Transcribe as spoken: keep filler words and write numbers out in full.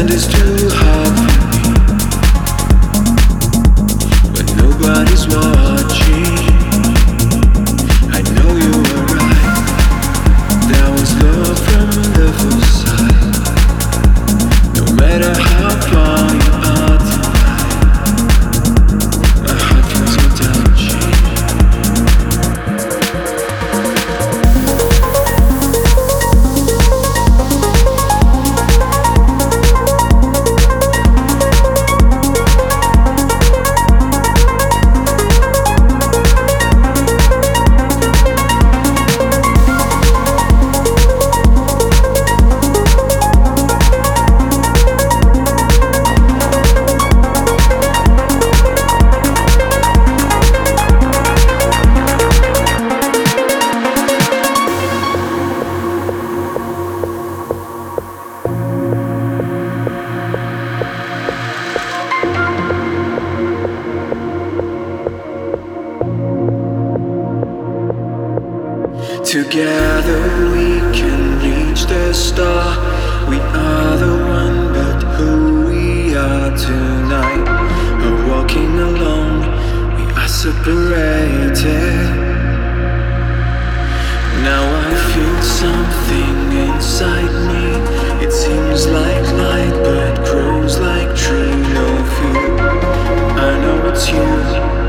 is too hard for me when nobody's watching. I know you were right. There was love from the first sight. No matter how far you are tonight, my heart feels so touchy. Together we can reach the star. We are the one, but who we are tonight are walking alone. We are separated. Now I feel something inside me. It seems like light, but grows like tree. No fear, I know it's you.